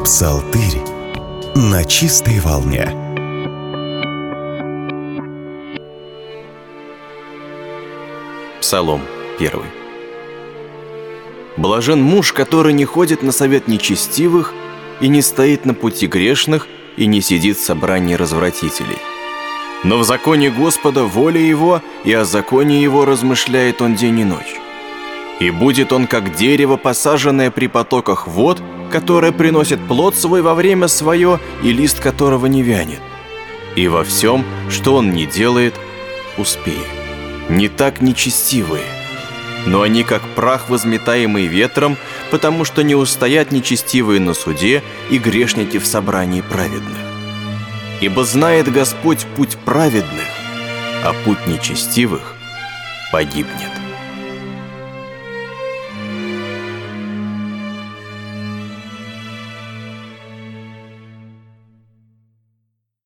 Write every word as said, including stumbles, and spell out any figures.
Псалтырь на чистой волне. Псалом первый. Блажен муж, который не ходит на совет нечестивых, и не стоит на пути грешных, и не сидит в собрании развратителей. Но в законе Господа воля его, и о законе его размышляет он день и ночь. И будет он, как дерево, посаженное при потоках вод, которое приносит плод свой во время свое, и лист которого не вянет. И во всем, что он не делает, успеет. Не так нечестивые, но они как прах, возметаемый ветром, потому что не устоят нечестивые на суде и грешники в собрании праведных. Ибо знает Господь путь праведных, а путь нечестивых погибнет.